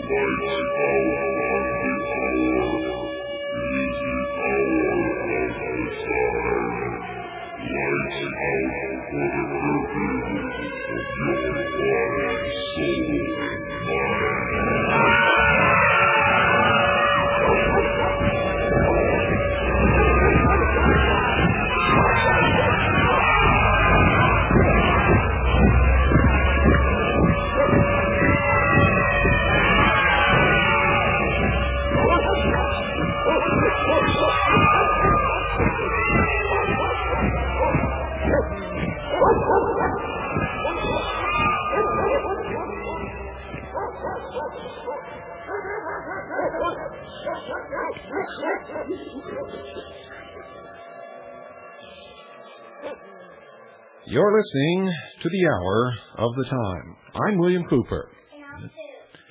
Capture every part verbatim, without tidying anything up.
You're listening to the Hour of the Time. I'm William Cooper. And I'm Pooh.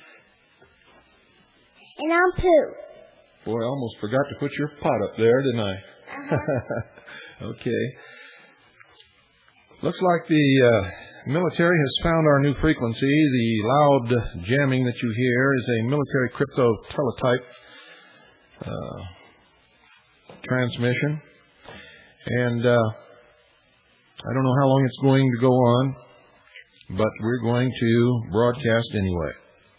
And I'm Pooh. Boy, I almost forgot to put your pot up there, didn't I? Uh-huh. Okay. Looks like the uh, military has found our new frequency. The loud jamming that you hear is a military crypto teletype uh, transmission. And uh, I don't know how long it's going to go on, but we're going to broadcast anyway.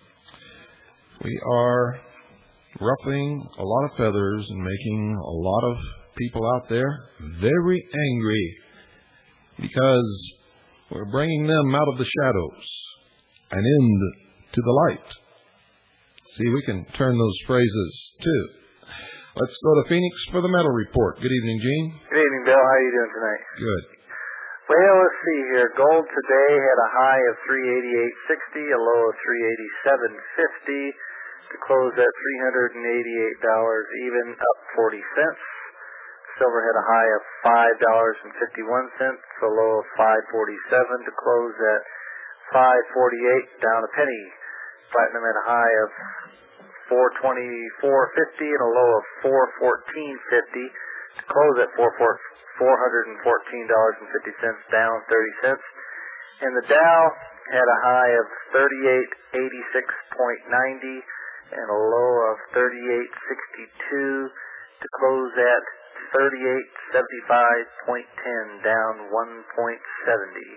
We are ruffling a lot of feathers and making a lot of people out there very angry because we're bringing them out of the shadows and into the light. See, we can turn those phrases too. Let's go to Phoenix for the metal report. Good evening, Gene. Good evening, Bill. How are you doing tonight? Good. Well, let's see here. Gold today had a high of three eighty-eight sixty, a low of three eighty-seven fifty, to close at three hundred eighty-eight dollars even, up forty cents. Silver had a high of five dollars and fifty-one cents, a low of five forty-seven, to close at five forty-eight, down a penny. Platinum had a high of four twenty-four fifty and a low of four fourteen fifty, to close at four hundred fourteen dollars and fifty cents, down thirty cents. And the Dow had a high of thirty-eight eighty-six nine zero and a low of thirty-eight sixty-two, to close at thirty-eight seventy-five one zero, down one point seven zero.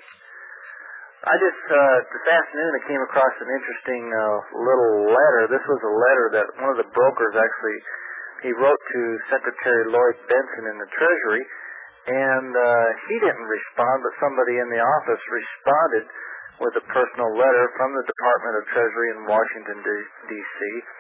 I just, uh, this afternoon I came across an interesting uh, little letter. This was a letter that one of the brokers actually, he wrote to Secretary Lloyd Benson in the Treasury, and uh, he didn't respond, but somebody in the office responded with a personal letter from the Department of Treasury in Washington, D C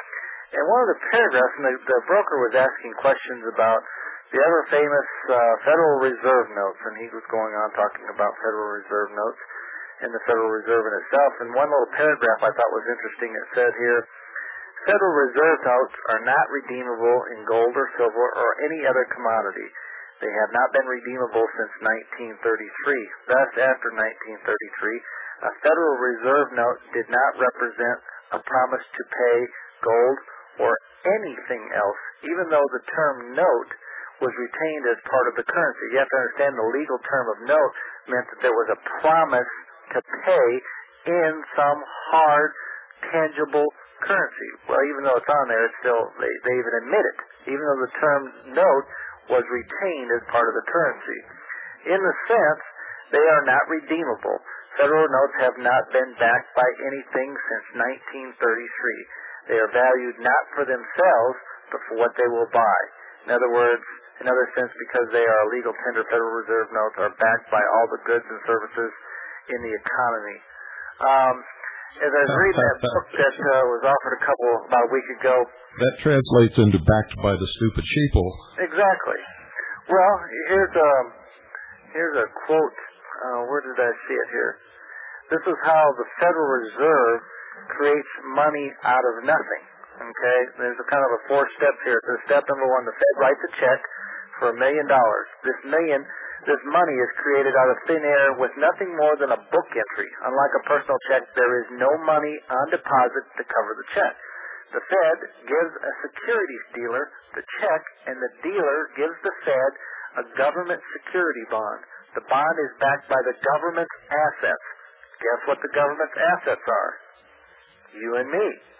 And one of the paragraphs, and the, the broker was asking questions about the ever famous uh, Federal Reserve notes, and he was going on talking about Federal Reserve notes and the Federal Reserve in itself. And one little paragraph I thought was interesting. It said here, Federal Reserve notes are not redeemable in gold or silver or any other commodity. They have not been redeemable since nineteen thirty-three. Thus, after nineteen thirty-three, a Federal Reserve note did not represent a promise to pay gold or anything else, even though the term note was retained as part of the currency. You have to understand the legal term of note meant that there was a promise to pay in some hard, tangible currency. Well, even though it's on there, it's still, they, they even admit it, even though the term note was retained as part of the currency. In the sense, they are not redeemable. Federal notes have not been backed by anything since nineteen thirty-three. They are valued not for themselves, but for what they will buy. In other words, in other sense, because they are a legal tender, Federal Reserve notes are backed by all the goods and services in the economy. Um, as I was reading that book that uh, was offered a couple, about a week ago. That translates into backed by the stupid sheeple. Exactly. Well, here's a, here's a quote. Uh, where did I see it here? This is how the Federal Reserve creates money out of nothing. Okay? There's a kind of a four steps here. So step number one, the Fed writes a check for a million dollars. This million This money is created out of thin air with nothing more than a book entry. Unlike a personal check, there is no money on deposit to cover the check. The Fed gives a securities dealer the check, and the dealer gives the Fed a government security bond. The bond is backed by the government's assets. Guess what the government's assets are? You and me.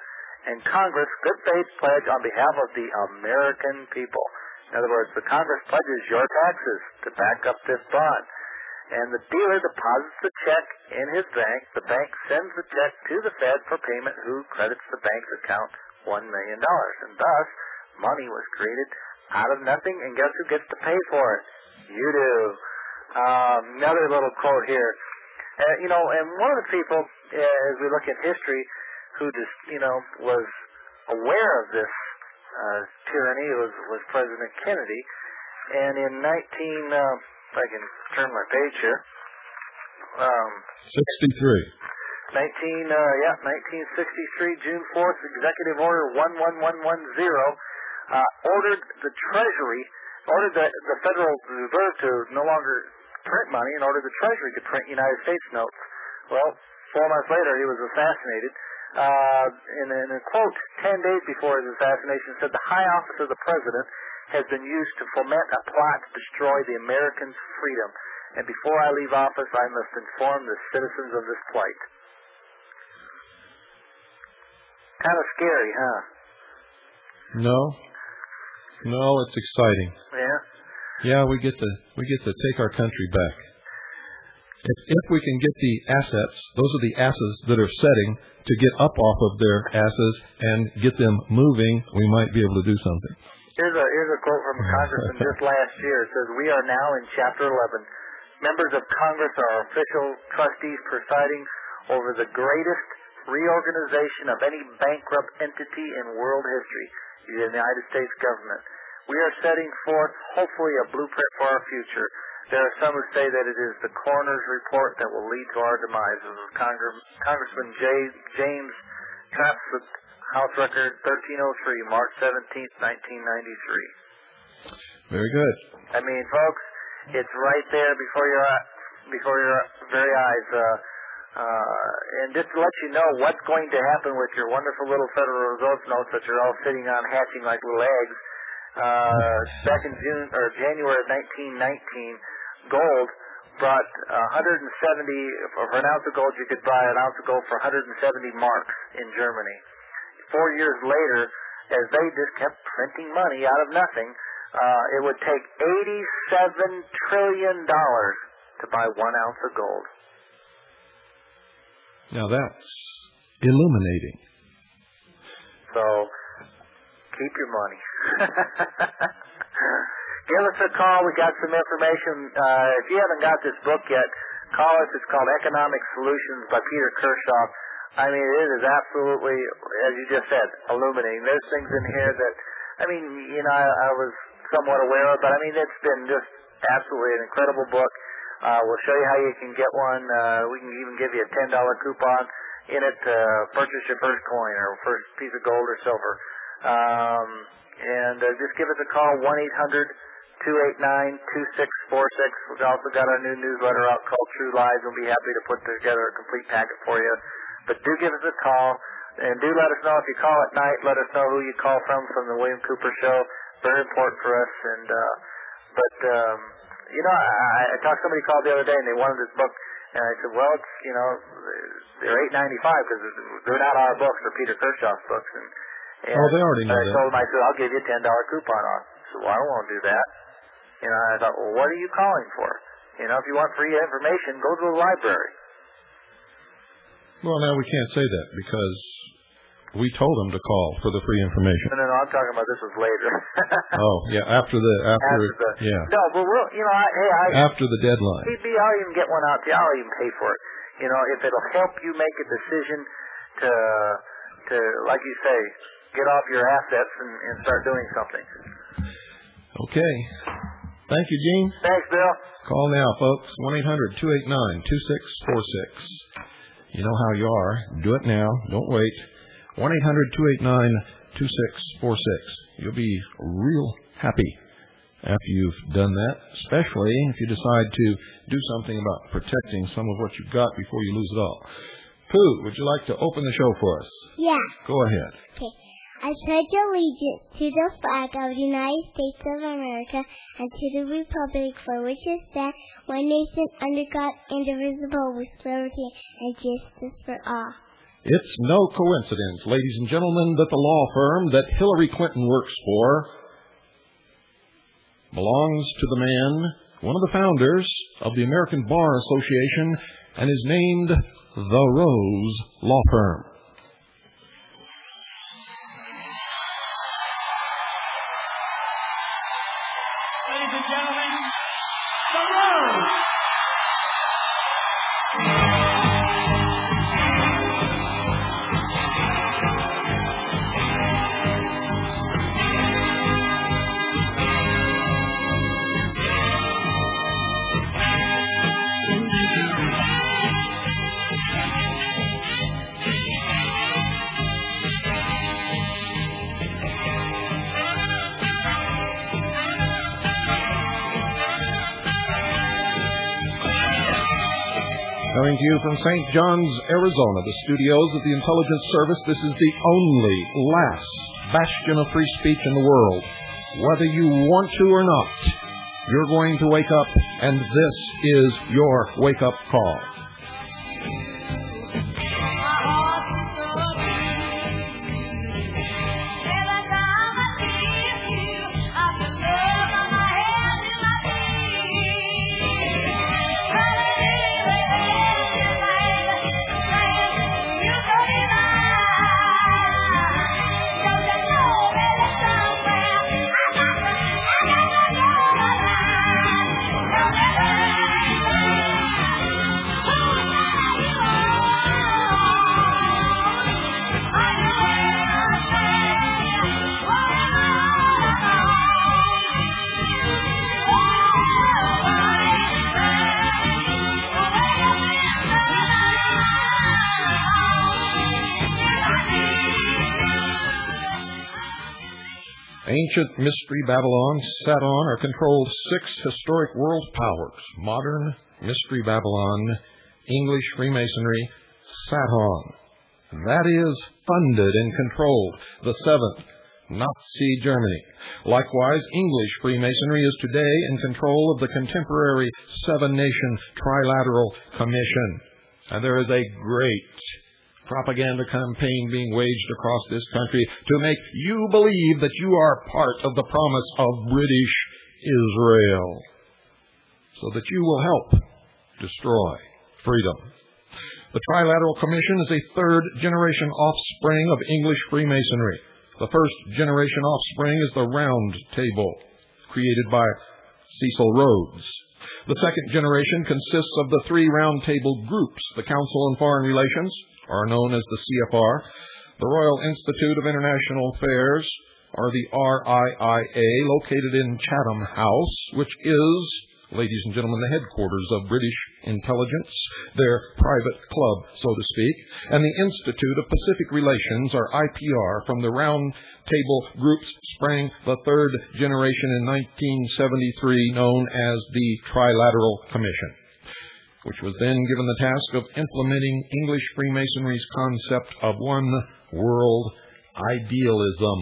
and Congress good faith pledge on behalf of the American people. In other words, the Congress pledges your taxes to back up this bond. And the dealer deposits the check in his bank. The bank sends the check to the Fed for payment, who credits the bank's account one million dollars. And thus, money was created out of nothing, and guess who gets to pay for it? You do. Um, another little quote here. Uh, you know, and one of the people, uh, as we look at history, who just, you know, was aware of this uh, tyranny was, was President Kennedy. And in nineteen, uh, if I can turn my page here, um, sixty-three. nineteen, uh, yeah, nineteen sixty-three, June fourth, Executive Order one one one one zero uh, ordered the Treasury, ordered the, the Federal Reserve to no longer print money and ordered the Treasury to print United States notes. Well, four months later, he was assassinated. Uh, in, in a quote, ten days before his assassination, said, "The high office of the president has been used to foment a plot to destroy the Americans' freedom. And before I leave office, I must inform the citizens of this plight." Kind of scary, huh? No. No, it's exciting. Yeah? Yeah, we get to we get to take our country back. If, if we can get the assets, those are the asses that are setting, to get up off of their asses and get them moving, we might be able to do something. Here's a here's a quote from a congressman just last year. It says, "We are now in Chapter eleven. Members of Congress are official trustees presiding over the greatest reorganization of any bankrupt entity in world history, the United States government. We are setting forth, hopefully, a blueprint for our future. There are some who say that it is the coroner's report that will lead to our demise." This is Congress, Congressman J, James Trapsett, House Record thirteen oh three, March seventeenth, nineteen ninety-three. Very good. I mean, folks, it's right there before your before your very eyes. Uh, uh, and just to let you know what's going to happen with your wonderful little Federal Reserve notes that you're all sitting on hatching like little eggs. Uh, back in June or January of nineteen nineteen, gold brought one hundred seventy, for an ounce of gold you could buy an ounce of gold for one hundred seventy marks in Germany. Four years later, as they just kept printing money out of nothing, uh, it would take eighty-seven trillion dollars to buy one ounce of gold. Now that's illuminating. So, keep your money. Give us a call. We got some information. Uh, if you haven't got this book yet, call us. It's called Economic Solutions by Peter Kershaw. I mean, it is absolutely, as you just said, illuminating. There's things in here that, I mean, you know, I, I was somewhat aware of, but I mean, it's been just absolutely an incredible book. Uh, we'll show you how you can get one. Uh, we can even give you a ten dollar coupon in it to purchase your first coin or first piece of gold or silver. Um, and uh, just give us a call, one eight hundred, two eight nine, two six four six. We've also got our new newsletter out called True Lies. We'll be happy to put together a complete packet for you. But do give us a call, and do let us know if you call at night. Let us know who you call from, from the William Cooper Show. Very important for us. And uh, But, um, you know, I, I talked to somebody called the other day, and they wanted this book. And I said, well, it's, you know, they're eight ninety-five because they're not our books, they're Peter Kershaw's books. And And oh, they already know I that. I told him, I said, I'll give you a ten dollar coupon on it. So, well, I don't want to do that. You know, I thought, well, what are you calling for? You know, if you want free information, go to the library. Well, now we can't say that because we told them to call for the free information. No, no, no, I'm talking about this was later. Oh, yeah, after the, after, after the, yeah. No, but we'll, you know, I, hey, I. After the deadline. P B, I'll even get one out to you. I'll even pay for it. You know, if it'll help you make a decision to, to, like you say, get off your assets and, and start doing something. Okay. Thank you, Gene. Thanks, Bill. Call now, folks. one eight hundred, two eight nine, two six four six. You know how you are. Do it now. Don't wait. one eight hundred, two eight nine, two six four six. You'll be real happy after you've done that, especially if you decide to do something about protecting some of what you've got before you lose it all. Pooh, would you like to open the show for us? Yeah. Go ahead. Okay. I pledge allegiance to the flag of the United States of America and to the republic for which it stands, one nation under God, indivisible, with liberty and justice for all. It's no coincidence, ladies and gentlemen, that the law firm that Hillary Clinton works for belongs to the man, one of the founders of the American Bar Association, and is named the Rose Law Firm. Ladies and gentlemen, the Rose. Coming to you from Saint John's, Arizona, the studios of the Intelligence Service, this is the only, last bastion of free speech in the world. Whether you want to or not, you're going to wake up, and this is your wake-up call. Ancient Mystery Babylon sat on or controlled six historic world powers. Modern Mystery Babylon, English Freemasonry, sat on. That is, funded and controlled the seventh, Nazi Germany. Likewise, English Freemasonry is today in control of the contemporary seven-nation Trilateral Commission. And there is a great propaganda campaign being waged across this country to make you believe that you are part of the promise of British Israel, so that you will help destroy freedom. The Trilateral Commission is a third-generation offspring of English Freemasonry. The first-generation offspring is the Round Table, created by Cecil Rhodes. The second generation consists of the three Round Table groups. The Council on Foreign Relations, are known as the C F R, the Royal Institute of International Affairs, or the R I I A, located in Chatham House, which is, ladies and gentlemen, the headquarters of British intelligence, their private club, so to speak, and the Institute of Pacific Relations, or I P R. From the Round Table groups sprang the third generation in nineteen seventy-three, known as the Trilateral Commission, which was then given the task of implementing English Freemasonry's concept of one world idealism.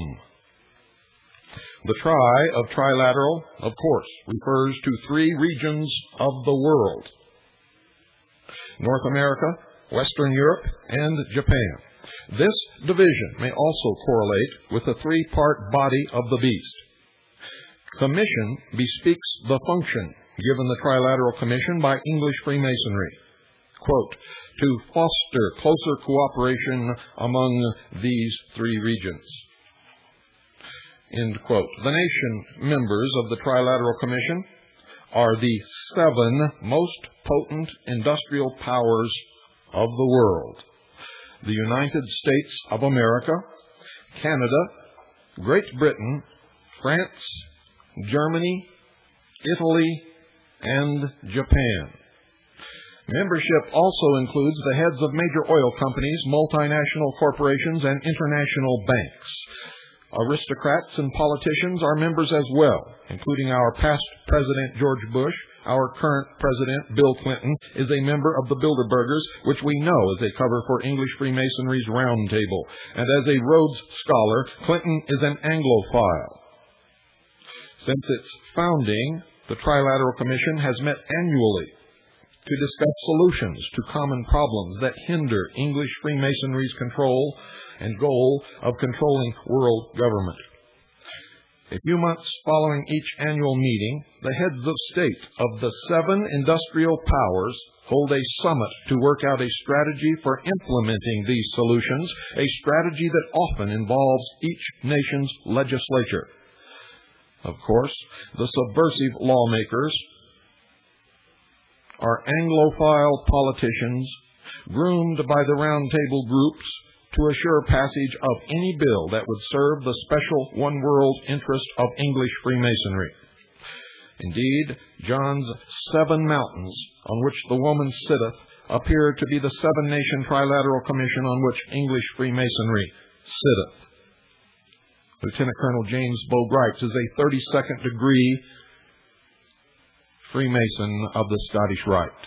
The tri of trilateral, of course, refers to three regions of the world: North America, Western Europe, and Japan. This division may also correlate with the three-part body of the beast. Commission bespeaks the function given the Trilateral Commission by English Freemasonry, quote, to foster closer cooperation among these three regions, end quote. The nation members of the Trilateral Commission are the seven most potent industrial powers of the world: the United States of America, Canada, Great Britain, France, Germany, Italy, and Japan. Membership also includes the heads of major oil companies, multinational corporations, and international banks. Aristocrats and politicians are members as well, including our past President George Bush. Our current President, Bill Clinton, is a member of the Bilderbergers, which we know is a cover for English Freemasonry's Round Table. And as a Rhodes Scholar, Clinton is an Anglophile. Since its founding, the Trilateral Commission has met annually to discuss solutions to common problems that hinder English Freemasonry's control and goal of controlling world government. A few months following each annual meeting, the heads of state of the seven industrial powers hold a summit to work out a strategy for implementing these solutions, a strategy that often involves each nation's legislature. Of course, the subversive lawmakers are Anglophile politicians groomed by the Round Table groups to assure passage of any bill that would serve the special one-world interest of English Freemasonry. Indeed, John's seven mountains on which the woman sitteth appear to be the seven-nation trilateral commission on which English Freemasonry sitteth. Lieutenant Colonel James Bogrites is a thirty-second degree Freemason of the Scottish Rite.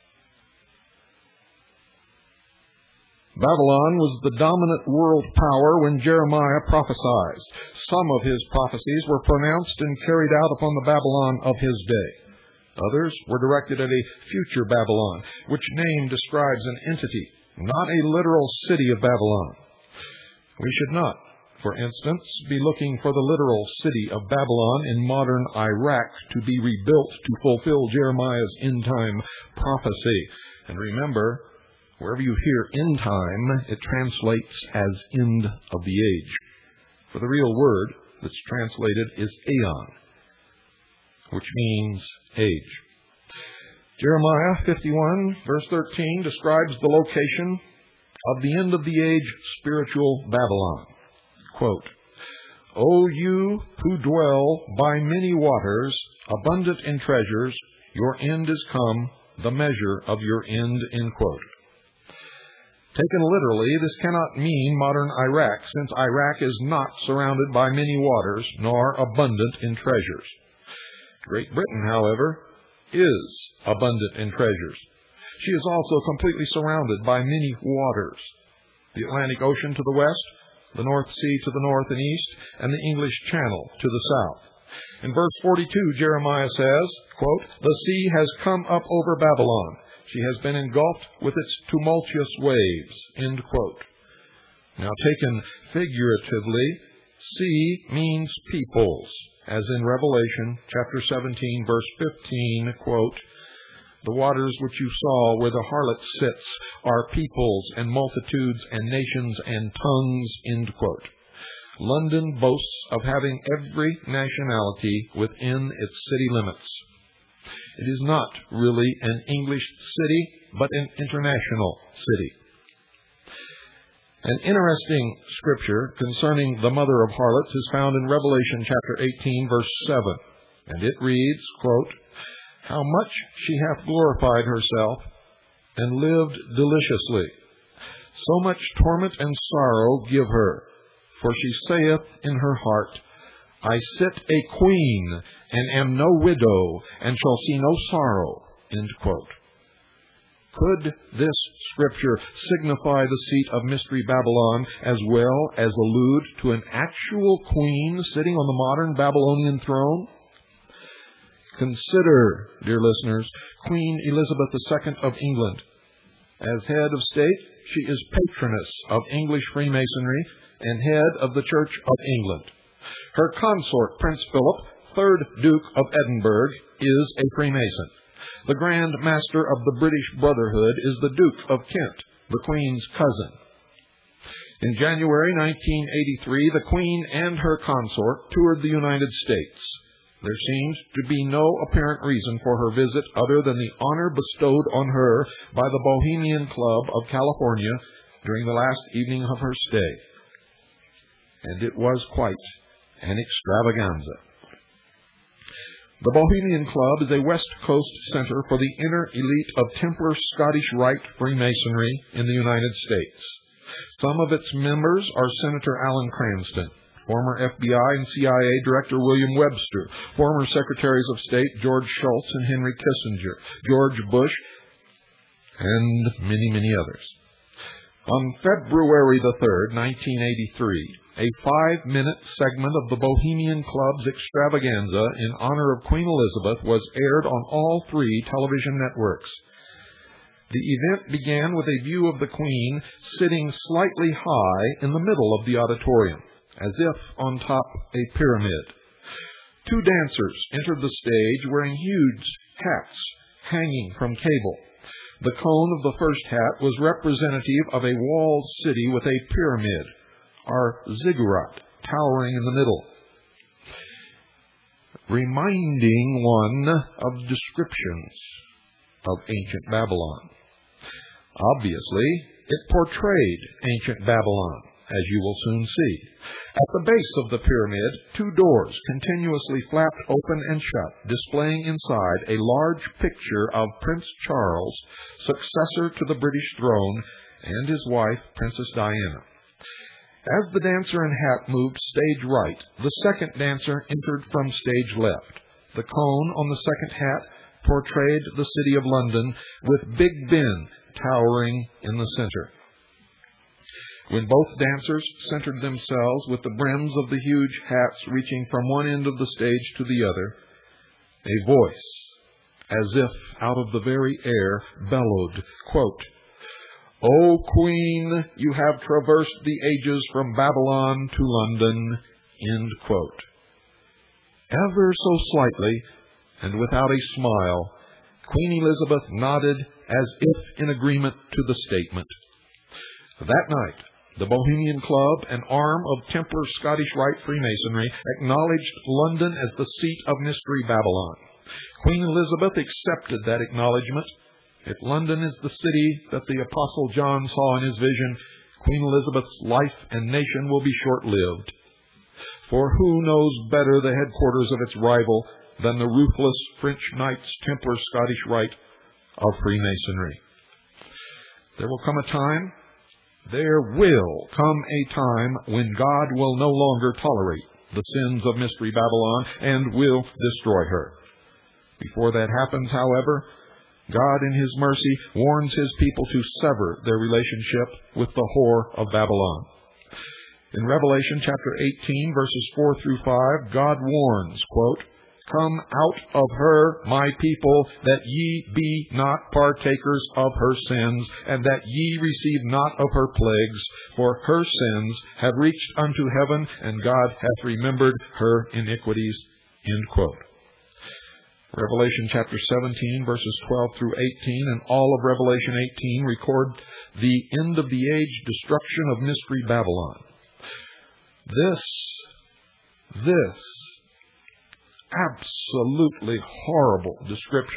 Babylon was the dominant world power when Jeremiah prophesied. Some of his prophecies were pronounced and carried out upon the Babylon of his day. Others were directed at a future Babylon, which name describes an entity, not a literal city of Babylon. We should not, for instance, be looking for the literal city of Babylon in modern Iraq to be rebuilt to fulfill Jeremiah's end-time prophecy. And remember, wherever you hear end time, it translates as end of the age. For the real word that's translated is aeon, which means age. Jeremiah fifty-one, verse thirteen, describes the location of the end of the age spiritual Babylon. Quote, O you who dwell by many waters, abundant in treasures, your end is come, the measure of your end, end quote. Taken literally, this cannot mean modern Iraq, since Iraq is not surrounded by many waters, nor abundant in treasures. Great Britain, however, is abundant in treasures. She is also completely surrounded by many waters. The Atlantic Ocean to the west, the North Sea to the north and east, and the English Channel to the south. In verse forty-two, Jeremiah says, quote, the sea has come up over Babylon. She has been engulfed with its tumultuous waves, end quote. Now, taken figuratively, sea means peoples, as in Revelation chapter seventeen, verse fifteen, quote, the waters which you saw where the harlot sits are peoples and multitudes and nations and tongues, end quote. London boasts of having every nationality within its city limits. It is not really an English city, but an international city. An interesting scripture concerning the mother of harlots is found in Revelation chapter eighteen, verse seven. And it reads, quote, how much she hath glorified herself and lived deliciously. So much torment and sorrow give her. For she saith in her heart, I sit a queen, and am no widow, and shall see no sorrow. End quote. Could this scripture signify the seat of Mystery Babylon as well as allude to an actual queen sitting on the modern Babylonian throne? Consider, dear listeners, Queen Elizabeth the Second of England. As head of state, she is patroness of English Freemasonry and head of the Church of England. Her consort, Prince Philip, third Duke of Edinburgh, is a Freemason. The Grand Master of the British Brotherhood is the Duke of Kent, the Queen's cousin. In January nineteen eighty-three, the Queen and her consort toured the United States. There seems to be no apparent reason for her visit other than the honor bestowed on her by the Bohemian Club of California during the last evening of her stay. And it was quite an extravaganza. The Bohemian Club is a West Coast center for the inner elite of Templar Scottish Rite Freemasonry in the United States. Some of its members are Senator Alan Cranston, former F B I and C I A Director William Webster, former Secretaries of State George Shultz and Henry Kissinger, George Bush, and many, many others. On February the third, nineteen eighty-three, a five-minute segment of the Bohemian Club's extravaganza in honor of Queen Elizabeth was aired on all three television networks. The event began with a view of the Queen sitting slightly high in the middle of the auditorium, as if on top a pyramid. Two dancers entered the stage wearing huge hats hanging from cable. The cone of the first hat was representative of a walled city with a pyramid, or ziggurat, towering in the middle, reminding one of descriptions of ancient Babylon. Obviously, it portrayed ancient Babylon, as you will soon see. At the base of the pyramid, two doors continuously flapped open and shut, displaying inside a large picture of Prince Charles, successor to the British throne, and his wife, Princess Diana. As the dancer in hat moved stage right, the second dancer entered from stage left. The cone on the second hat portrayed the city of London, with Big Ben towering in the center. When both dancers centered themselves with the brims of the huge hats reaching from one end of the stage to the other, a voice, as if out of the very air, bellowed, quote, "O Queen, you have traversed the ages from Babylon to London," end quote. Ever so slightly, and without a smile, Queen Elizabeth nodded as if in agreement to the statement. That night, the Bohemian Club, an arm of Templar Scottish Rite Freemasonry, acknowledged London as the seat of Mystery Babylon. Queen Elizabeth accepted that acknowledgement. If London is the city that the Apostle John saw in his vision, Queen Elizabeth's life and nation will be short-lived. For who knows better the headquarters of its rival than the ruthless French Knights Templar Scottish Rite of Freemasonry? There will come a time, there will come a time when God will no longer tolerate the sins of Mystery Babylon and will destroy her. Before that happens, however, God in His mercy warns His people to sever their relationship with the whore of Babylon. In Revelation chapter eighteen, verses four through five, God warns, quote, "Come out of her, my people, that ye be not partakers of her sins, and that ye receive not of her plagues, for her sins have reached unto heaven, and God hath remembered her iniquities." End quote. Revelation chapter seventeen, verses twelve through eighteen, and all of Revelation eighteen record the end of the age destruction of Mystery Babylon. This, this absolutely horrible description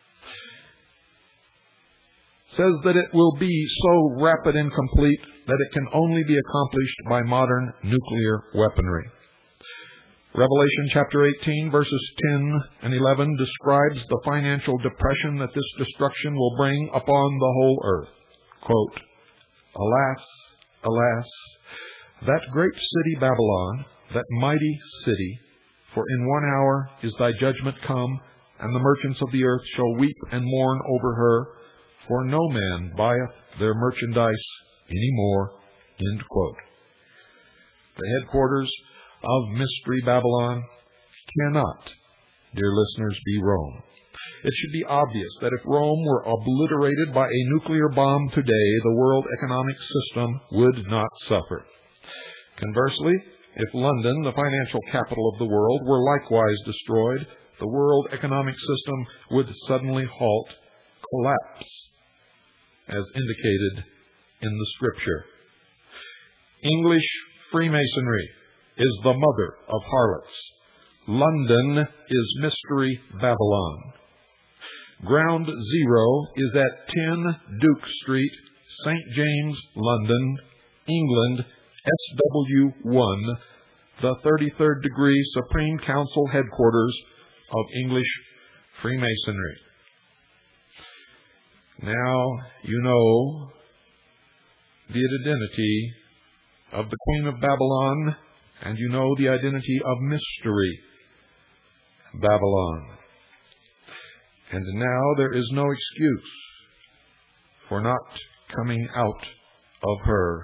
says that it will be so rapid and complete that it can only be accomplished by modern nuclear weaponry. Revelation chapter eighteen, verses ten and eleven describes the financial depression that this destruction will bring upon the whole earth. Quote, "Alas, alas, that great city Babylon, that mighty city, for in one hour is thy judgment come, and the merchants of the earth shall weep and mourn over her, for no man buyeth their merchandise any more." End quote. The headquarters of Mystery Babylon cannot, dear listeners, be Rome. It should be obvious that if Rome were obliterated by a nuclear bomb today, the world economic system would not suffer. Conversely, if London, the financial capital of the world, were likewise destroyed, the world economic system would suddenly halt, collapse, as indicated in the Scripture. English Freemasonry is the mother of harlots. London is Mystery Babylon. Ground zero is at ten Duke Street, Saint James, London, England, S W one, the thirty-third degree Supreme Council headquarters of English Freemasonry. Now you know the identity of the Queen of Babylon, and you know the identity of Mystery Babylon. And now there is no excuse for not coming out of her,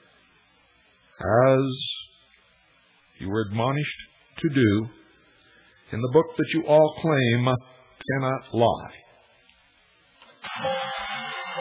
as you were admonished to do in the book that you all claim cannot lie.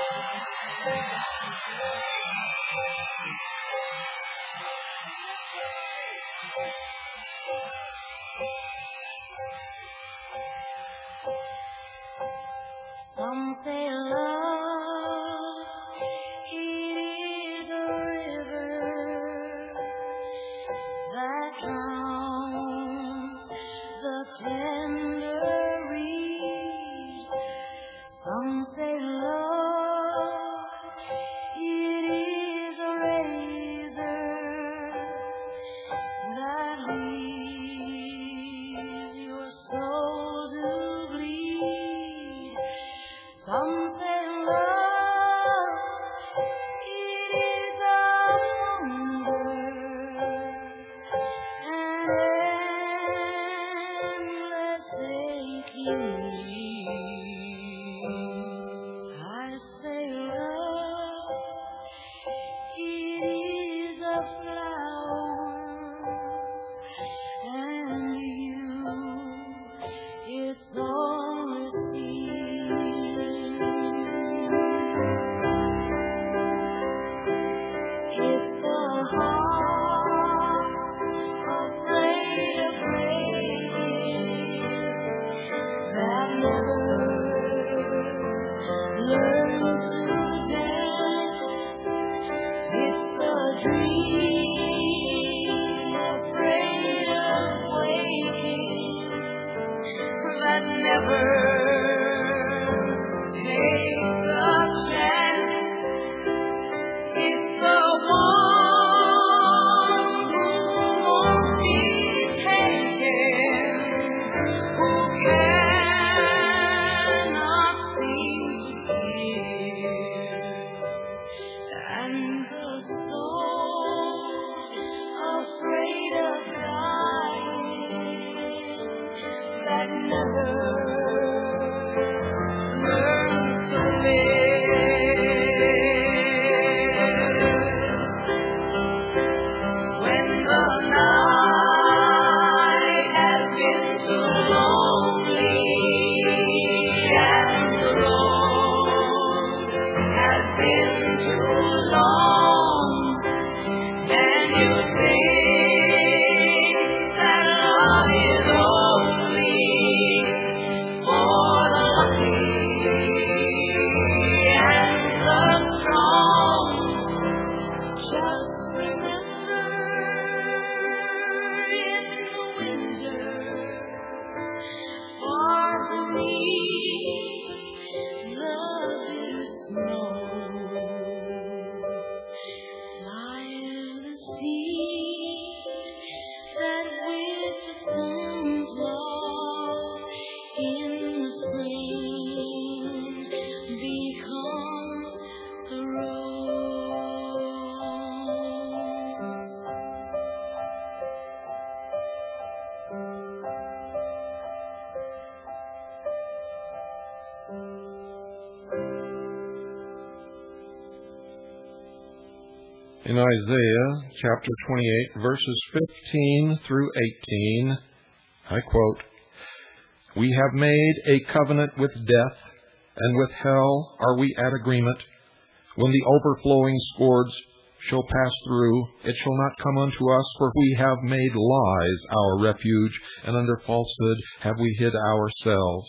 In Isaiah chapter twenty-eight, verses fifteen through eighteen, I quote, "We have made a covenant with death, and with hell are we at agreement. When the overflowing scourge shall pass through, it shall not come unto us, for we have made lies our refuge, and under falsehood have we hid ourselves."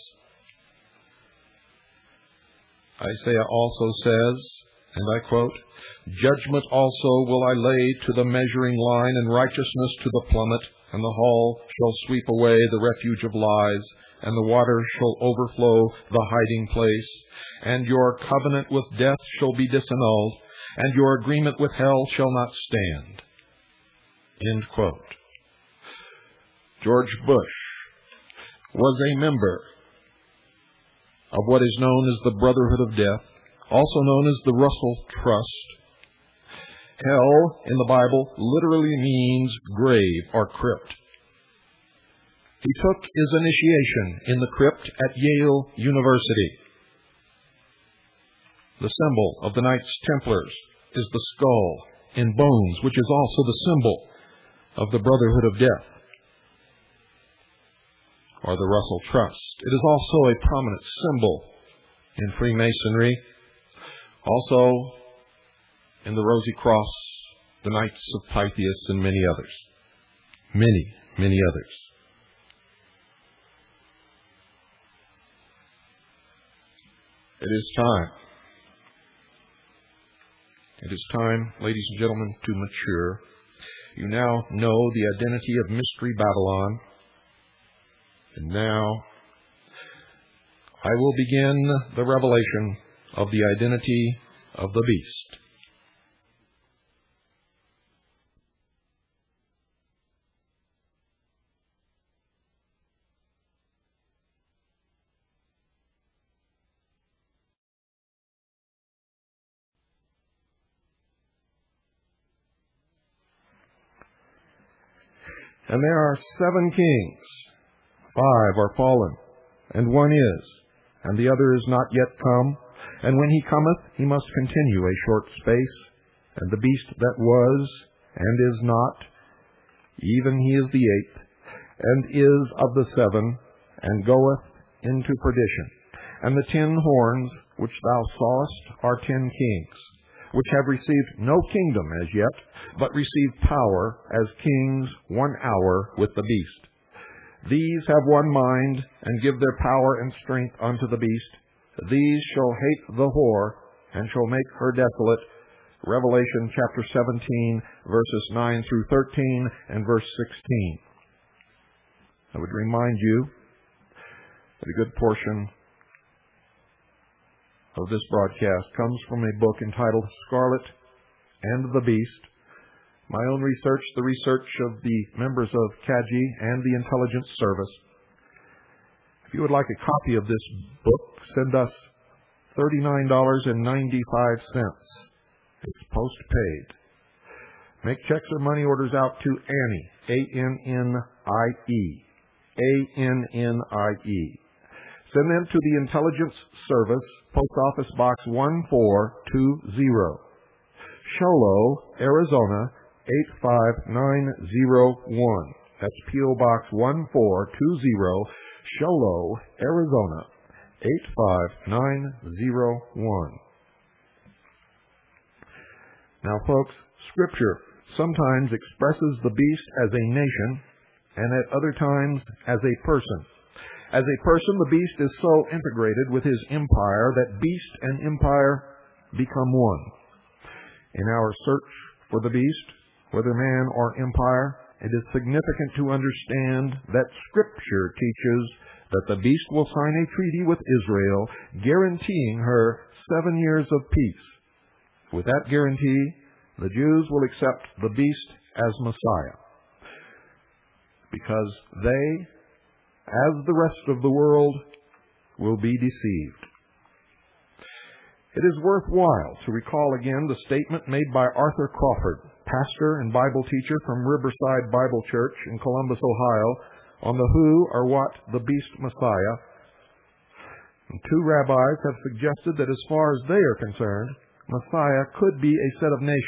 Isaiah also says, and I quote, "Judgment also will I lay to the measuring line, and righteousness to the plummet, and the hall shall sweep away the refuge of lies, and the water shall overflow the hiding place. And your covenant with death shall be disannulled, and your agreement with hell shall not stand." End quote. George Bush was a member of what is known as the Brotherhood of Death, also known as the Russell Trust. Hell in the Bible literally means grave or crypt. He took his initiation in the crypt at Yale University. The symbol of the Knights Templars is the skull in bones, which is also the symbol of the Brotherhood of Death, or the Russell Trust. It is also a prominent symbol in Freemasonry, also in the Rosy Cross, the Knights of Pythias, and many others. Many, many others. It is time. It is time, ladies and gentlemen, to mature. You now know the identity of Mystery Babylon. And now I will begin the revelation of the identity of the beast. And there are seven kings. Five are fallen, and one is, and the other is not yet come. And when he cometh, he must continue a short space. And the beast that was, and is not, even he is the eighth, and is of the seven, and goeth into perdition. And the ten horns which thou sawest are ten kings, which have received no kingdom as yet, but receive power as kings one hour with the beast. These have one mind, and give their power and strength unto the beast. These shall hate the whore, and shall make her desolate. Revelation chapter seventeen, verses nine through thirteen, and verse sixteen. I would remind you that a good portion of this broadcast comes from a book entitled Scarlet and the Beast. My own research, the research of the members of C A G I and the Intelligence Service. If you would like a copy of this book, send us thirty-nine dollars and ninety-five cents. It's post-paid. Make checks or money orders out to Annie, A N N I E, A N N I E. Send them to the Intelligence Service, Post Office Box one four two zero, Show Low, Arizona, eight five nine zero one. That's P O Box one four two zero, Show Low, Arizona, eight five nine zero one. Now, folks, Scripture sometimes expresses the beast as a nation, and at other times as a person. As a person, the beast is so integrated with his empire that beast and empire become one. In our search for the beast, whether man or empire, it is significant to understand that Scripture teaches that the beast will sign a treaty with Israel, guaranteeing her seven years of peace. With that guarantee, the Jews will accept the beast as Messiah, because they, as the rest of the world, will be deceived. It is worthwhile to recall again the statement made by Arthur Crawford, pastor and Bible teacher from Riverside Bible Church in Columbus, Ohio, on the who or what the beast Messiah. And two rabbis have suggested that as far as they are concerned, Messiah could be a set of nations,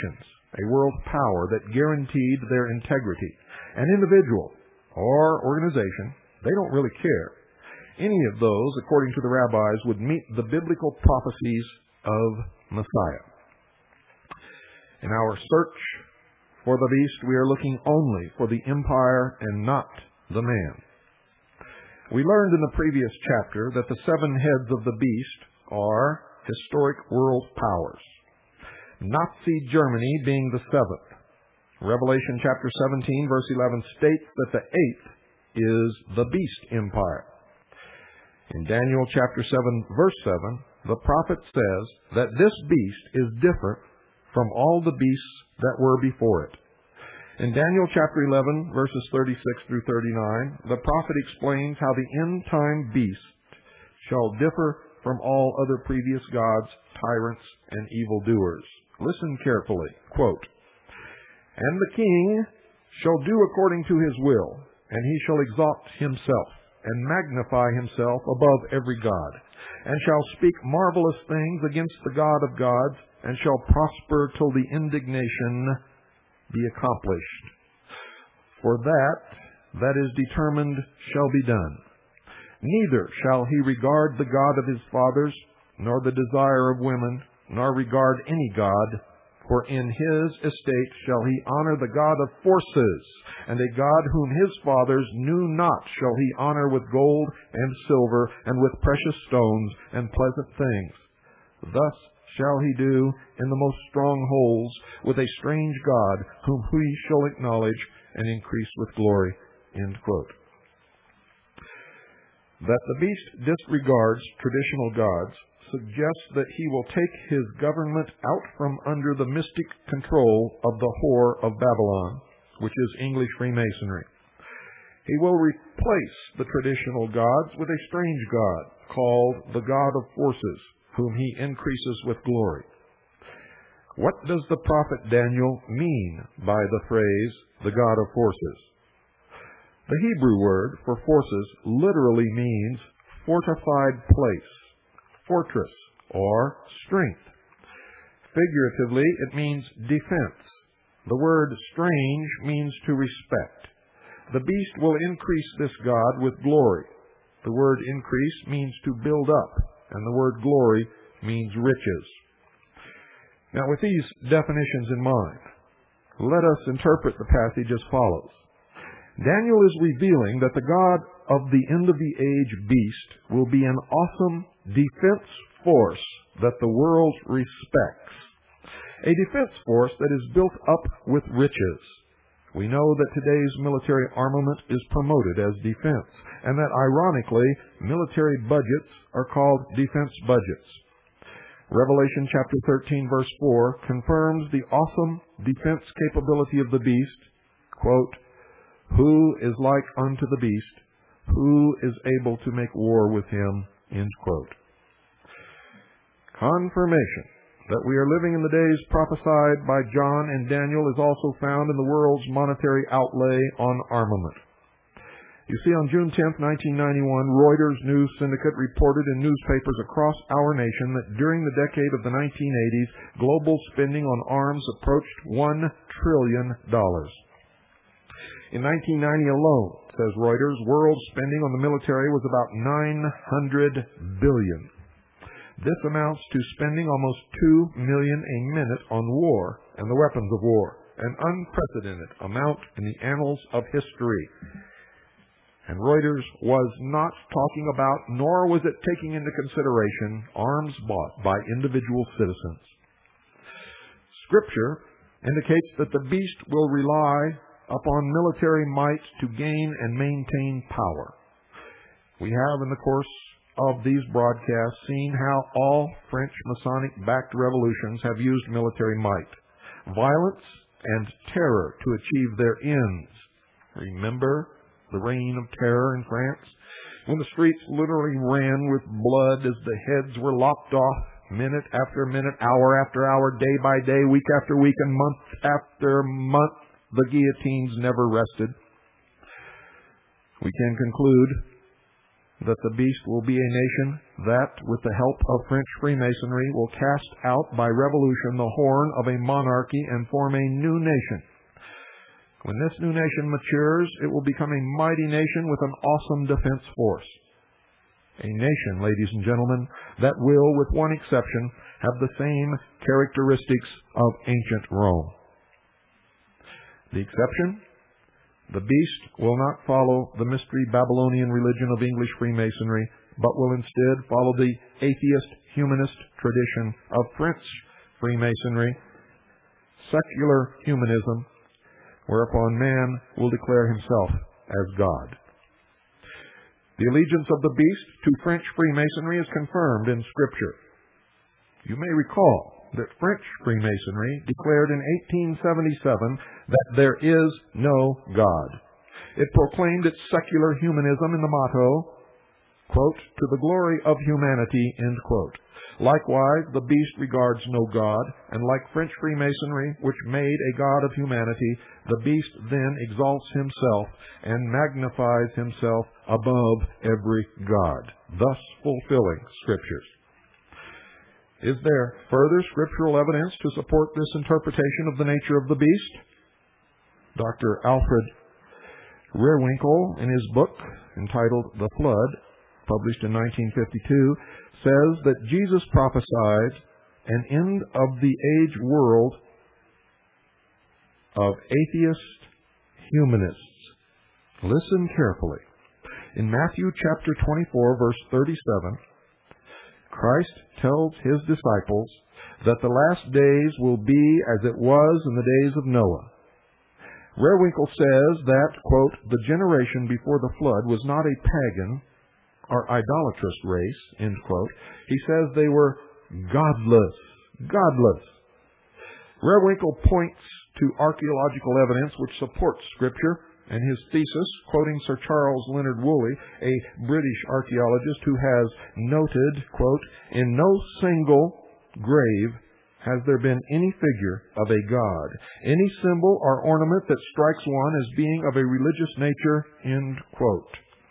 a world power that guaranteed their integrity. An individual or organization, they don't really care. Any of those, according to the rabbis, would meet the biblical prophecies of Messiah. In our search for the beast, we are looking only for the empire and not the man. We learned in the previous chapter that the seven heads of the beast are historic world powers, Nazi Germany being the seventh. Revelation chapter seventeen, verse eleven states that the eighth is the beast empire. In Daniel chapter seven, verse seven, the prophet says that this beast is different from all the beasts that were before it. In Daniel chapter eleven, verses thirty-six through thirty-nine, the prophet explains how the end-time beast shall differ from all other previous gods, tyrants, and evildoers. Listen carefully. Quote, "And the king shall do according to his will, and he shall exalt himself, and magnify himself above every god, and shall speak marvelous things against the God of gods, and shall prosper till the indignation be accomplished. For that that is determined shall be done. Neither shall he regard the God of his fathers, nor the desire of women, nor regard any god, for in his estate shall he honor the God of forces, and a God whom his fathers knew not shall he honor with gold and silver, and with precious stones and pleasant things. Thus shall he do in the most strongholds with a strange God, whom he shall acknowledge and increase with glory." End quote. That the beast disregards traditional gods suggests that he will take his government out from under the mystic control of the whore of Babylon, which is English Freemasonry. He will replace the traditional gods with a strange god called the God of forces, whom he increases with glory. What does the prophet Daniel mean by the phrase, the God of forces? The Hebrew word for forces literally means fortified place, fortress, or strength. Figuratively, it means defense. The word strange means to respect. The beast will increase this God with glory. The word increase means to build up, and the word glory means riches. Now, with these definitions in mind, let us interpret the passage as follows. Daniel is revealing that the God of the end-of-the-age beast will be an awesome defense force that the world respects. A defense force that is built up with riches. We know that today's military armament is promoted as defense, and that, ironically, military budgets are called defense budgets. Revelation chapter thirteen, verse four, confirms the awesome defense capability of the beast. Quote, "Who is like unto the beast? Who is able to make war with him?" End quote. Confirmation that we are living in the days prophesied by John and Daniel is also found in the world's monetary outlay on armament. You see, on June tenth, nineteen ninety-one, Reuters News Syndicate reported in newspapers across our nation that during the decade of the nineteen eighties, global spending on arms approached one trillion dollars. In nineteen ninety alone, says Reuters, world spending on the military was about nine hundred billion dollars. This amounts to spending almost two million dollars a minute on war and the weapons of war, an unprecedented amount in the annals of history. And Reuters was not talking about, nor was it taking into consideration, arms bought by individual citizens. Scripture indicates that the beast will rely upon military might to gain and maintain power. We have, in the course of these broadcasts, seen how all French Masonic-backed revolutions have used military might, violence, and terror to achieve their ends. Remember the reign of terror in France, when the streets literally ran with blood as the heads were lopped off minute after minute, hour after hour, day by day, week after week, and month after month. The guillotines never rested. We can conclude that the beast will be a nation that, with the help of French Freemasonry, will cast out by revolution the horn of a monarchy and form a new nation. When this new nation matures, it will become a mighty nation with an awesome defense force. A nation, ladies and gentlemen, that will, with one exception, have the same characteristics of ancient Rome. The exception? The beast will not follow the mystery Babylonian religion of English Freemasonry, but will instead follow the atheist, humanist tradition of French Freemasonry, secular humanism, whereupon man will declare himself as God. The allegiance of the beast to French Freemasonry is confirmed in Scripture. You may recall that French Freemasonry declared in eighteen seventy-seven that there is no God. It proclaimed its secular humanism in the motto, quote, "To the glory of humanity," end quote. Likewise, the beast regards no God, and like French Freemasonry, which made a god of humanity, the beast then exalts himself and magnifies himself above every god, thus fulfilling Scriptures. Is there further scriptural evidence to support this interpretation of the nature of the beast? Doctor Alfred Rehrwinkel, in his book entitled The Flood, published in nineteen fifty-two, says that Jesus prophesied an end of the age world of atheist humanists. Listen carefully. In Matthew chapter twenty-four, verse thirty-seven, Christ tells his disciples that the last days will be as it was in the days of Noah. Rehrwinkel says that, quote, "the generation before the flood was not a pagan or idolatrous race," end quote. He says they were godless. Godless. Rehrwinkel points to archaeological evidence which supports Scripture, and his thesis, quoting Sir Charles Leonard Woolley, a British archaeologist who has noted, quote, "In no single grave has there been any figure of a god, any symbol or ornament that strikes one as being of a religious nature," end quote.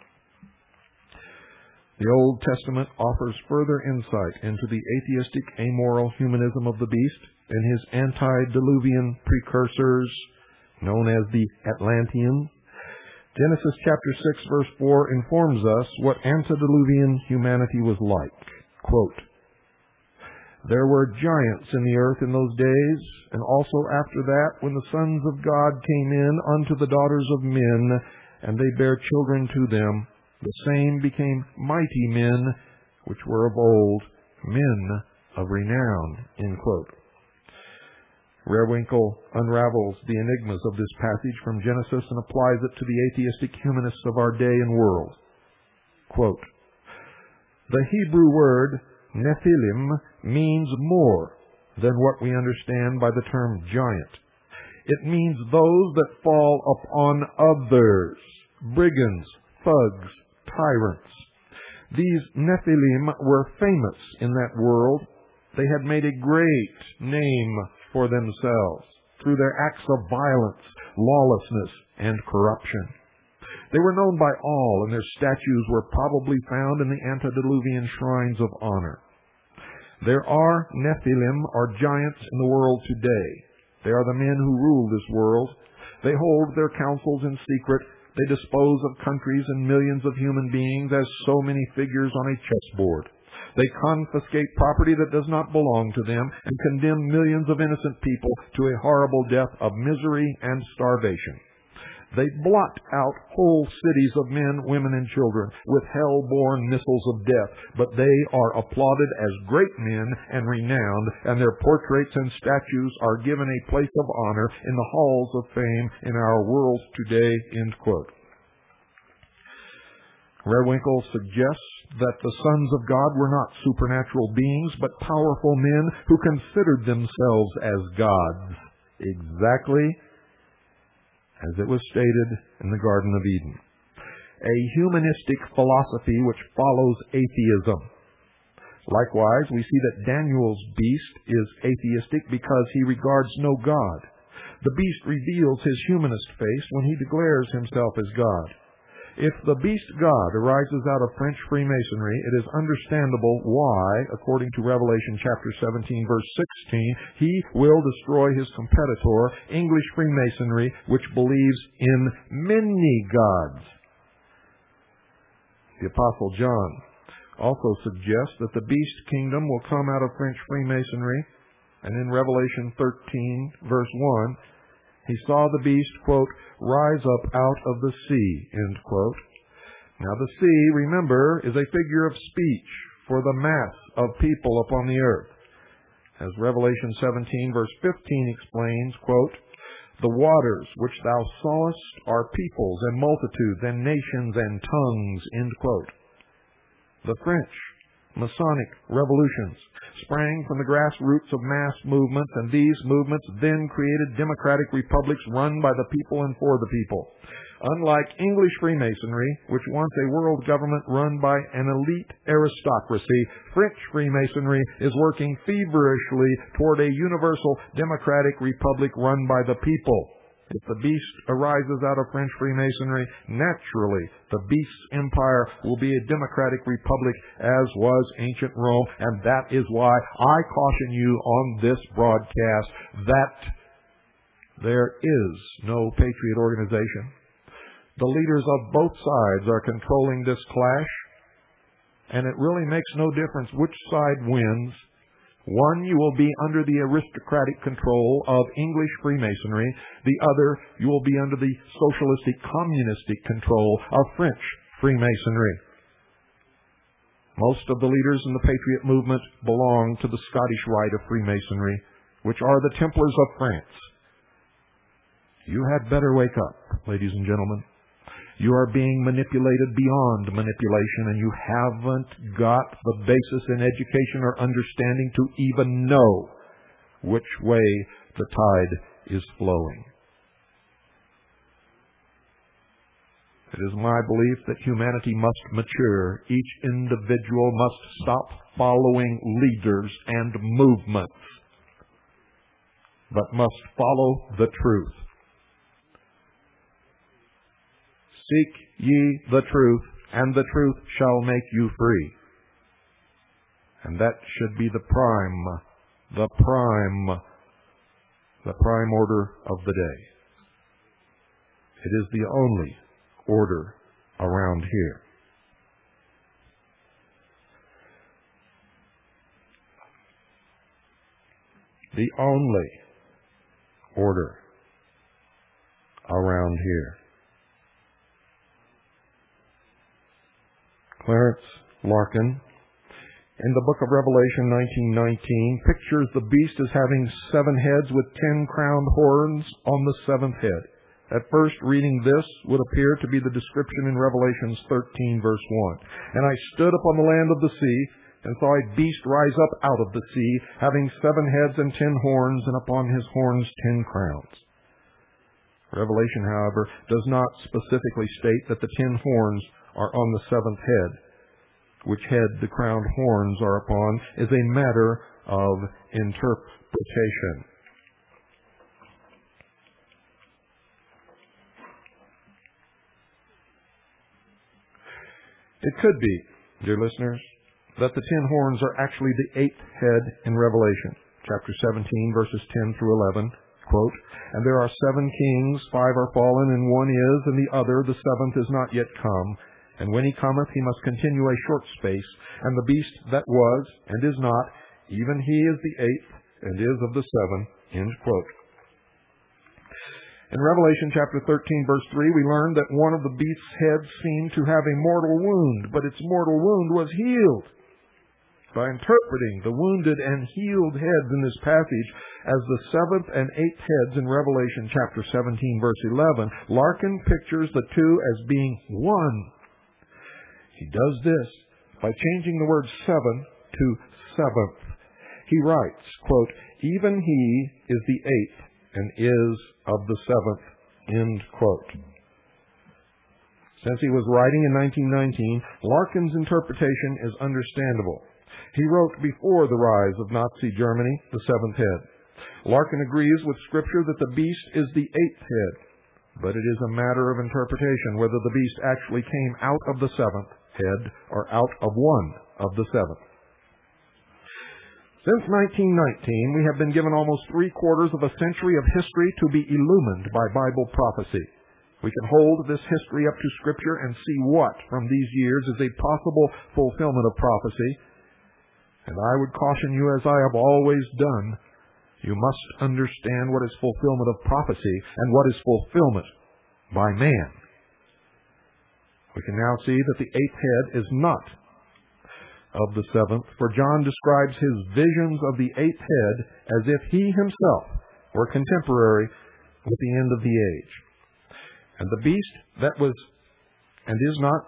The Old Testament offers further insight into the atheistic, amoral humanism of the beast and his antediluvian precursors, known as the Atlanteans. Genesis chapter six, verse four informs us what antediluvian humanity was like. Quote, "There were giants in the earth in those days, and also after that, when the sons of God came in unto the daughters of men, and they bare children to them, the same became mighty men, which were of old, men of renown," end quote. Rehrwinkel unravels the enigmas of this passage from Genesis and applies it to the atheistic humanists of our day and world. Quote, "The Hebrew word Nephilim means more than what we understand by the term giant. It means those that fall upon others, brigands, thugs, tyrants. These Nephilim were famous in that world. They had made a great name for themselves through their acts of violence, lawlessness, and corruption. They were known by all, and their statues were probably found in the antediluvian shrines of honor. There are Nephilim, or giants, in the world today. They are the men who rule this world. They hold their councils in secret. They dispose of countries and millions of human beings as so many figures on a chessboard. They confiscate property that does not belong to them and condemn millions of innocent people to a horrible death of misery and starvation. They blot out whole cities of men, women, and children with hell-born missiles of death, but they are applauded as great men and renowned, and their portraits and statues are given a place of honor in the halls of fame in our world today," end quote. Rehrwinkel suggests that the sons of God were not supernatural beings, but powerful men who considered themselves as gods, exactly as it was stated in the Garden of Eden. A humanistic philosophy which follows atheism. Likewise, we see that Daniel's beast is atheistic because he regards no God. The beast reveals his humanist face when he declares himself as God. If the beast god arises out of French Freemasonry, it is understandable why, according to Revelation chapter seventeen, verse sixteen, he will destroy his competitor, English Freemasonry, which believes in many gods. The Apostle John also suggests that the beast kingdom will come out of French Freemasonry, and in Revelation thirteen, verse one, he saw the beast, quote, rise up out of the sea, end quote. Now the sea, remember, is a figure of speech for the mass of people upon the earth. As Revelation seventeen, verse fifteen explains, quote, the waters which thou sawest are peoples and multitudes and nations and tongues, end quote. The French Masonic revolutions sprang from the grassroots of mass movements, and these movements then created democratic republics run by the people and for the people. Unlike English Freemasonry, which wants a world government run by an elite aristocracy, French Freemasonry is working feverishly toward a universal democratic republic run by the people. If the beast arises out of French Freemasonry, naturally the beast's empire will be a democratic republic, as was ancient Rome, and that is why I caution you on this broadcast that there is no patriot organization. The leaders of both sides are controlling this clash, and it really makes no difference which side wins. One, you will be under the aristocratic control of English Freemasonry. The other, you will be under the socialistic, communistic control of French Freemasonry. Most of the leaders in the Patriot movement belong to the Scottish Rite of Freemasonry, which are the Templars of France. You had better wake up, ladies and gentlemen. You are being manipulated beyond manipulation, and you haven't got the basis in education or understanding to even know which way the tide is flowing. It is my belief that humanity must mature. Each individual must stop following leaders and movements, but must follow the truth. Seek ye the truth, and the truth shall make you free. And that should be the prime, the prime, the prime order of the day. It is the only order around here. The only order around here. Clarence Larkin, in the book of Revelation nineteen nineteen, pictures the beast as having seven heads with ten crowned horns on the seventh head. At first, reading this would appear to be the description in Revelation thirteen, verse one. And I stood upon the land of the sea, and saw a beast rise up out of the sea, having seven heads and ten horns, and upon his horns ten crowns. Revelation, however, does not specifically state that the ten horns are on the seventh head. Which head the crowned horns are upon is a matter of interpretation. It could be, dear listeners, that the ten horns are actually the eighth head in Revelation, chapter seventeen, verses ten through eleven. Quote, and there are seven kings, five are fallen, and one is, and the other, the seventh, is not yet come. And when he cometh, he must continue a short space. And the beast that was, and is not, even he is the eighth, and is of the seven. End quote. In Revelation chapter thirteen, verse three, we learn that one of the beast's heads seemed to have a mortal wound, but its mortal wound was healed. By interpreting the wounded and healed heads in this passage as the seventh and eighth heads in Revelation chapter seventeen, verse eleven, Larkin pictures the two as being one. He does this by changing the word seven to seventh. He writes, quote, even he is the eighth and is of the seventh, end quote. Since he was writing in nineteen nineteen, Larkin's interpretation is understandable. He wrote before the rise of Nazi Germany, the seventh head. Larkin agrees with Scripture that the beast is the eighth head. but it is a matter of interpretation whether the beast actually came out of the seventh head or out of one of the seven. Since nineteen nineteen, we have been given almost three-quarters of a century of history to be illumined by Bible prophecy. We can hold this history up to Scripture and see what, from these years, is a possible fulfillment of prophecy. And I would caution you, as I have always done, you must understand what is fulfillment of prophecy and what is fulfillment by man. We can now see that the eighth head is not of the seventh, for John describes his visions of the eighth head as if he himself were contemporary with the end of the age. And the beast that was and is not,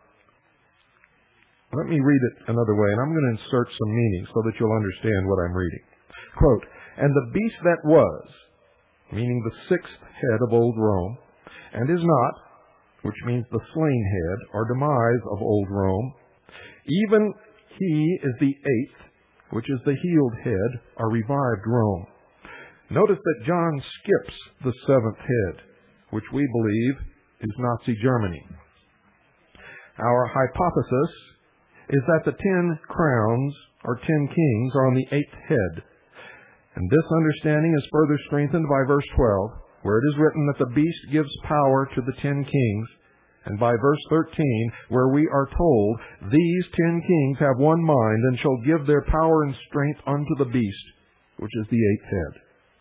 let me read it another way, and I'm going to insert some meaning so that you'll understand what I'm reading. Quote, and the beast that was, meaning the sixth head of old Rome, and is not, which means the slain head or demise of old Rome, even he is the eighth, which is the healed head, or revived Rome. Notice that John skips the seventh head, which we believe is Nazi Germany. Our hypothesis is that the ten crowns, or ten kings, are on the eighth head. And this understanding is further strengthened by verse twelve, where it is written that the beast gives power to the ten kings, and by verse thirteen, where we are told, these ten kings have one mind and shall give their power and strength unto the beast, which is the eighth head.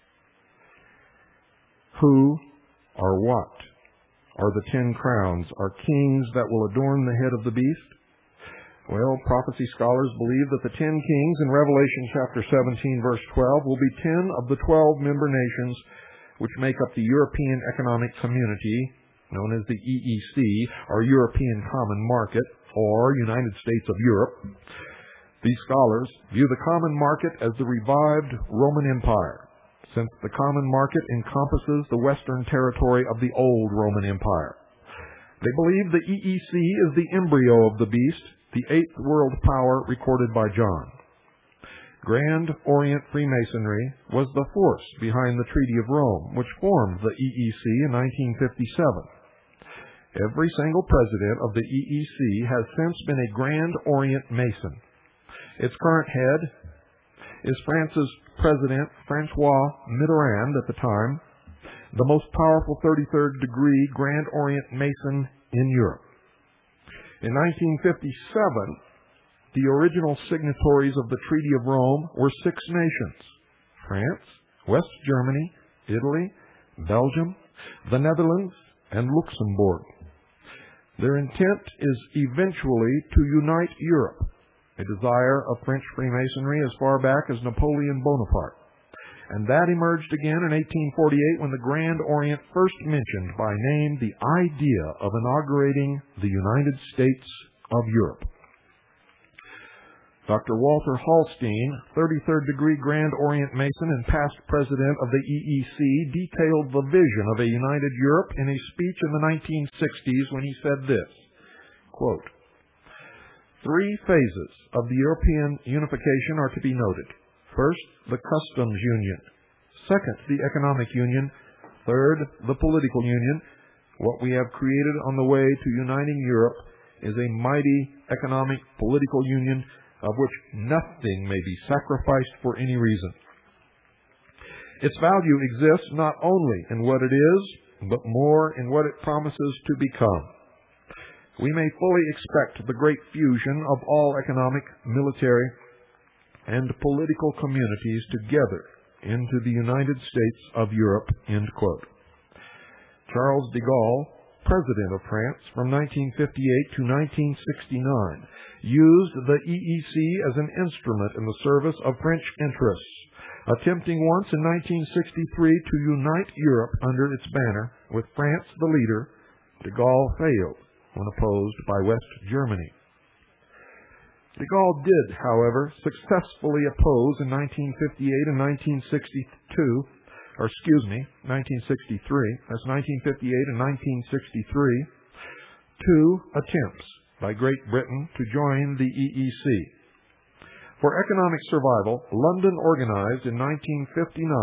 Who or what are the ten crowns, or kings that will adorn the head of the beast? Well, prophecy scholars believe that the ten kings in Revelation chapter seventeen, verse twelve, will be ten of the twelve member nations which make up the European Economic Community, known as the E E C, or European Common Market, or United States of Europe. These scholars view the Common Market as the revived Roman Empire, since the Common Market encompasses the western territory of the old Roman Empire. They believe the E E C is the embryo of the beast, the eighth world power recorded by John. Grand Orient Freemasonry was the force behind the Treaty of Rome, which formed the E E C in nineteen fifty-seven. Every single president of the E E C has since been a Grand Orient Mason. Its current head is France's President Francois Mitterrand at the time, the most powerful thirty-third degree Grand Orient Mason in Europe. In nineteen fifty-seven, the original signatories of the Treaty of Rome were six nations: France, West Germany, Italy, Belgium, the Netherlands, and Luxembourg. Their intent is eventually to unite Europe, a desire of French Freemasonry as far back as Napoleon Bonaparte. And that emerged again in eighteen forty-eight when the Grand Orient first mentioned by name the idea of inaugurating the United States of Europe. Doctor Walter Hallstein, thirty-third degree Grand Orient Mason and past president of the E E C, detailed the vision of a united Europe in a speech in the nineteen sixties when he said this, quote, three phases of the European unification are to be noted. First, the customs union. Second, the economic union. Third, the political union. What we have created on the way to uniting Europe is a mighty economic political union of which nothing may be sacrificed for any reason. Its value exists not only in what it is, but more in what it promises to become. We may fully expect the great fusion of all economic, military, and political communities together into the United States of Europe, end quote. Charles de Gaulle, President of France from nineteen fifty-eight to nineteen sixty-nine, used the E E C as an instrument in the service of French interests. Attempting once in nineteen sixty-three to unite Europe under its banner, with France the leader, de Gaulle failed when opposed by West Germany. De Gaulle did, however, successfully oppose in nineteen fifty-eight and nineteen sixty-two, or excuse me, nineteen sixty-three, that's nineteen fifty-eight and nineteen sixty-three, two attempts by Great Britain to join the E E C. For economic survival, London organized in nineteen fifty-nine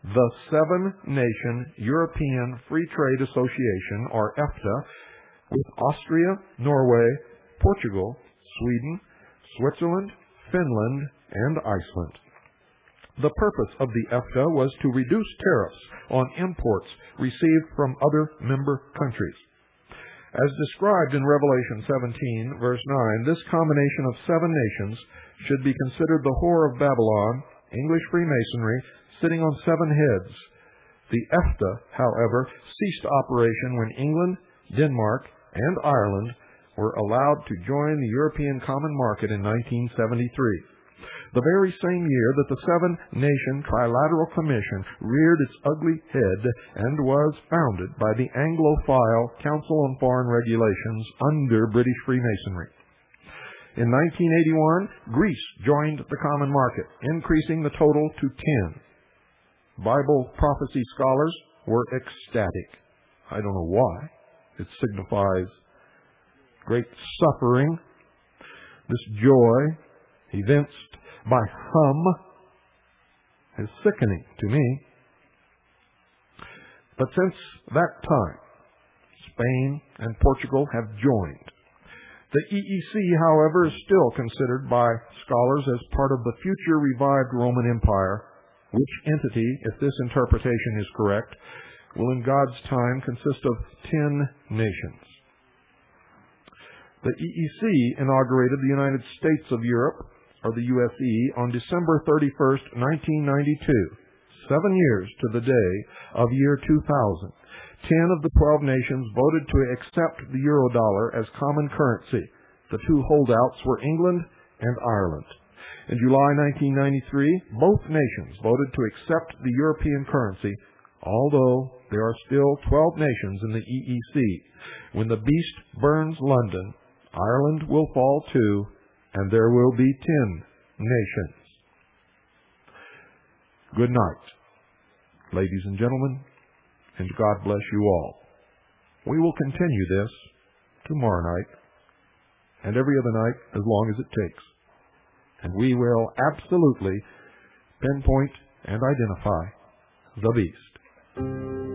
the Seven-Nation European Free Trade Association, or EFTA, with Austria, Norway, Portugal, Sweden, Switzerland, Finland, and Iceland. The purpose of the EFTA was to reduce tariffs on imports received from other member countries. As described in Revelation seventeen, verse nine, this combination of seven nations should be considered the whore of Babylon, English Freemasonry, sitting on seven heads. The EFTA, however, ceased operation when England, Denmark, and Ireland were allowed to join the European Common Market in nineteen seventy-three. The very same year that the Seven-Nation Trilateral Commission reared its ugly head and was founded by the Anglophile Council on Foreign Regulations under British Freemasonry. In nineteen eighty-one, Greece joined the Common Market, increasing the total to ten. Bible prophecy scholars were ecstatic. I don't know why. It signifies great suffering. This joy, evinced by some, is sickening to me. But since that time, Spain and Portugal have joined. The E E C, however, is still considered by scholars as part of the future revived Roman Empire, which entity, if this interpretation is correct, will in God's time consist of ten nations. The E E C inaugurated the United States of Europe, or the U S E, on December thirty-first, nineteen ninety-two, seven years to the day of year two thousand. Ten of the twelve nations voted to accept the eurodollar as common currency. The two holdouts were England and Ireland. In July nineteen ninety-three, both nations voted to accept the European currency, although there are still twelve nations in the E E C. When the beast burns London, Ireland will fall too, and there will be ten nations. Good night, ladies and gentlemen, and God bless you all. We will continue this tomorrow night, and every other night as long as it takes. And we will absolutely pinpoint and identify the beast.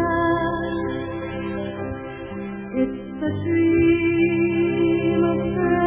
It's the dream of